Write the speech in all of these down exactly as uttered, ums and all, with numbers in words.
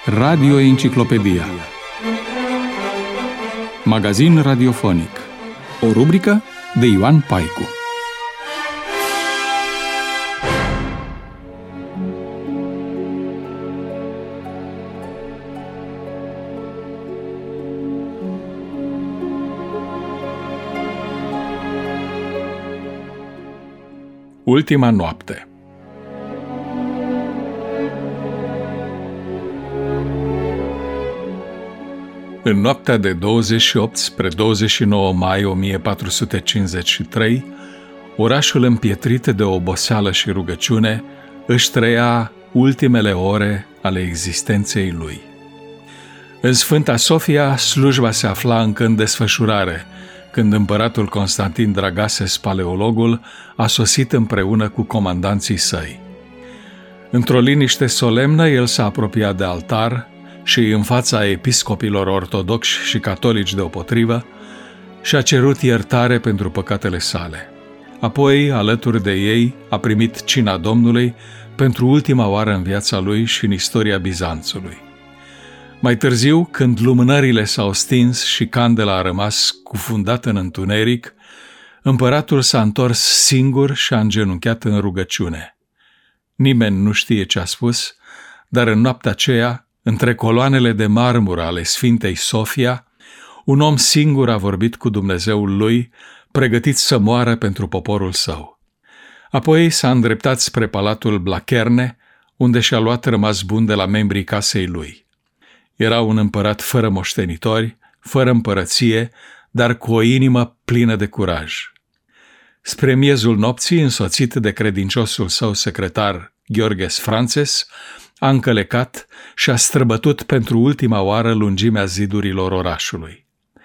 Radio Enciclopedia. Magazin radiofonic. O rubrică de Ioan Paicu. Ultima noapte. În noaptea de douăzeci și opt spre douăzeci și nouă mai o mie patru sute cincizeci și trei, orașul împietrit de oboseală și rugăciune își trăia ultimele ore ale existenței lui. În Sfânta Sofia, slujba se afla încă în desfășurare, când împăratul Constantin Dragases, paleologul, a sosit împreună cu comandanții săi. Într-o liniște solemnă, el s-a apropiat de altar și, în fața episcopilor ortodoxi și catolici deopotrivă, și-a cerut iertare pentru păcatele sale. Apoi, alături de ei, a primit cina Domnului pentru ultima oară în viața lui și în istoria Bizanțului. Mai târziu, când lumânările s-au stins și candela a rămas cufundată în întuneric, împăratul s-a întors singur și a îngenunchiat în rugăciune. Nimeni nu știe ce a spus, dar în noaptea aceea, între coloanele de marmură ale Sfintei Sofia, un om singur a vorbit cu Dumnezeul lui, pregătit să moară pentru poporul său. Apoi s-a îndreptat spre palatul Blacherne, unde și-a luat rămas bun de la membrii casei lui. Era un împărat fără moștenitori, fără împărăție, dar cu o inimă plină de curaj. Spre miezul nopții, însoțit de credinciosul său secretar Gheorghes Franțes, a încălecat și a străbătut pentru ultima oară lungimea zidurilor orașului.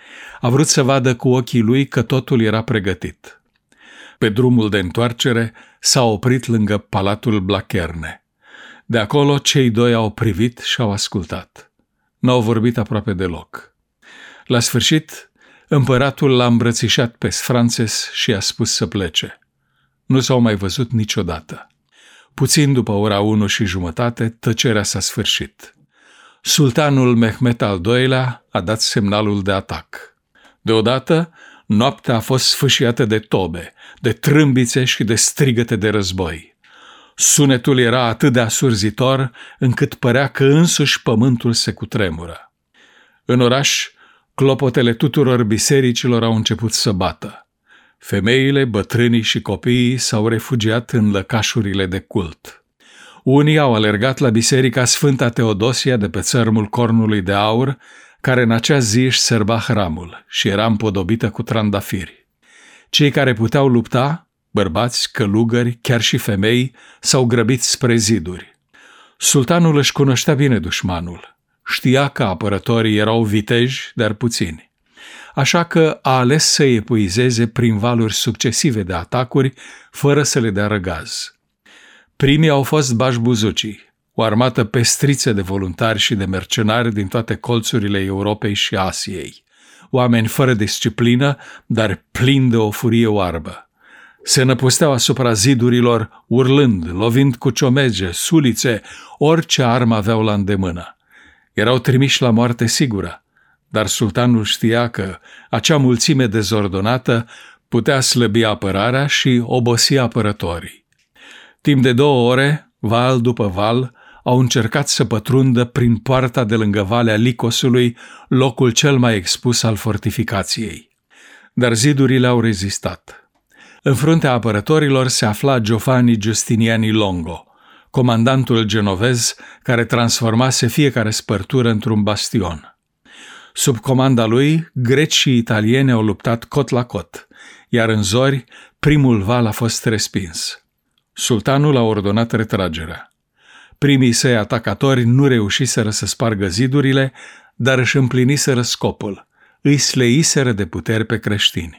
A vrut să vadă cu ochii lui că totul era pregătit. Pe drumul de întoarcere s-a oprit lângă palatul Blacherne. De acolo cei doi au privit și au ascultat. N-au vorbit aproape deloc. La sfârșit, împăratul l-a îmbrățișat pe Franțes și i-a spus să plece. Nu s-au mai văzut niciodată. Puțin după ora unu și jumătate, tăcerea s-a sfârșit. Sultanul Mehmet al doilea a dat semnalul de atac. Deodată, noaptea a fost sfâșiată de tobe, de trâmbițe și de strigăte de război. Sunetul era atât de asurzitor, încât părea că însuși pământul se cutremură. În oraș, clopotele tuturor bisericilor au început să bată. Femeile, bătrânii și copiii s-au refugiat în lăcașurile de cult. Unii au alergat la biserica Sfânta Teodosia de pe țărmul Cornului de Aur, care în acea zi își sărba hramul și era împodobită cu trandafiri. Cei care puteau lupta, bărbați, călugări, chiar și femei, s-au grăbit spre ziduri. Sultanul își cunoștea bine dușmanul. Știa că apărătorii erau viteji, dar puțini. Așa că a ales să epuizeze prin valuri succesive de atacuri, fără să le dea răgaz. Primii au fost bașbuzucii, o armată pestriță de voluntari și de mercenari din toate colțurile Europei și Asiei. Oameni fără disciplină, dar plini de o furie oarbă. Se năpusteau asupra zidurilor, urlând, lovind cu ciomege, sulițe, orice armă aveau la îndemână. Erau trimiși la moarte sigură, dar sultanul știa că acea mulțime dezordonată putea slăbi apărarea și obosi apărătorii. Timp de două ore, val după val, au încercat să pătrundă prin poarta de lângă Valea Licosului, locul cel mai expus al fortificației. Dar zidurile au rezistat. În fruntea apărătorilor se afla Giovanni Giustiniani Longo, comandantul genovez care transformase fiecare spărtură într-un bastion. Sub comanda lui, greci și italieni au luptat cot la cot, iar în zori, primul val a fost respins. Sultanul a ordonat retragerea. Primii săi atacatori nu reușiseră să spargă zidurile, dar își împliniseră scopul, îi sleiseră de puteri pe creștini.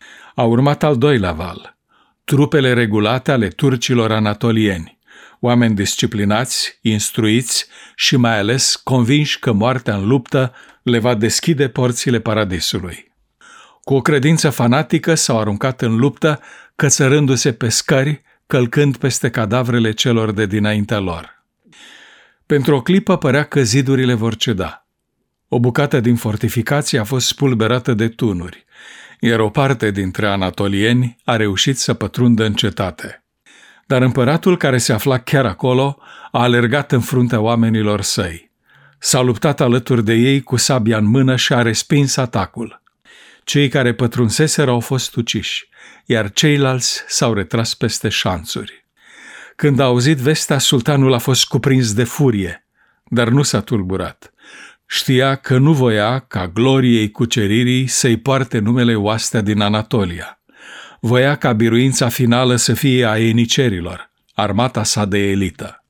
A urmat al doilea val, trupele regulate ale turcilor anatolieni, oameni disciplinați, instruiți și mai ales convinși că moartea în luptă le va deschide porțile paradisului. Cu o credință fanatică s-au aruncat în luptă, cățărându-se pe scări, călcând peste cadavrele celor de dinaintea lor. Pentru o clipă părea că zidurile vor ceda. O bucată din fortificație a fost spulberată de tunuri, iar o parte dintre anatolieni a reușit să pătrundă în cetate. Dar împăratul, care se afla chiar acolo, a alergat în fruntea oamenilor săi. S-a luptat alături de ei cu sabia în mână și a respins atacul. Cei care pătrunseseră au fost uciși, iar ceilalți s-au retras peste șanțuri. Când a auzit vestea, sultanul a fost cuprins de furie, dar nu s-a tulburat. Știa că nu voia ca gloriei cuceririi să-i poarte numele oastea din Anatolia. Voia ca biruința finală să fie a enicerilor, armata sa de elită.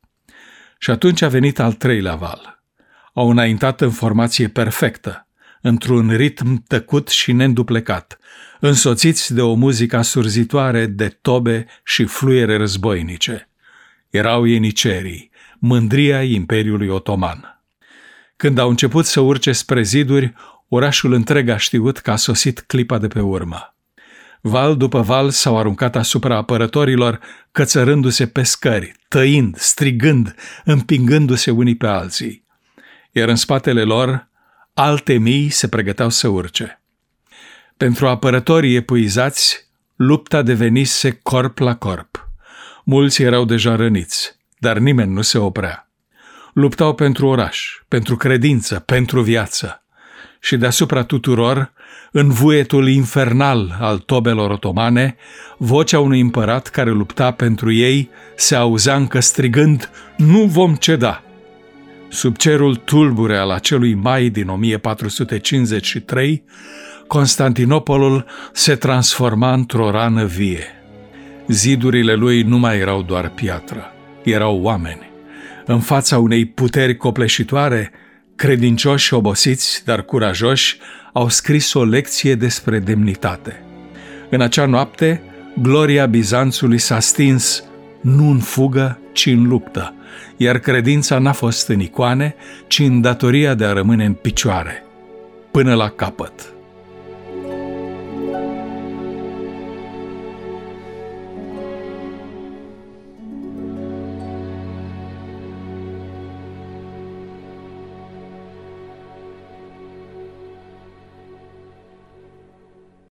Și atunci a venit al treilea val. Au înaintat în formație perfectă, într-un ritm tăcut și neînduplecat, însoțiți de o muzică asurzitoare de tobe și fluiere războinice. Erau ienicerii, mândria Imperiului Otoman. Când au început să urce spre ziduri, orașul întreg a știut că a sosit clipa de pe urmă. Val după val s-au aruncat asupra apărătorilor, cățărându-se pe scări, tăind, strigând, împingându-se unii pe alții. Iar în spatele lor, alte mii se pregăteau să urce. Pentru apărătorii epuizați, lupta devenise corp la corp. Mulți erau deja răniți, dar nimeni nu se oprea. Luptau pentru oraș, pentru credință, pentru viață. Și deasupra tuturor, în vuietul infernal al tobelor otomane, vocea unui împărat care lupta pentru ei se auzea încă strigând: "Nu vom ceda!" Sub cerul tulbure al acelui mai din o mie patru sute cincizeci și trei, Constantinopolul se transforma într-o rană vie. Zidurile lui nu mai erau doar piatră, erau oameni. În fața unei puteri copleșitoare, credincioși și obosiți, dar curajoși, au scris o lecție despre demnitate. În acea noapte, gloria Bizanțului s-a stins nu în fugă, ci în luptă, iar credința n-a fost în icoane, ci în datoria de a rămâne în picioare, până la capăt.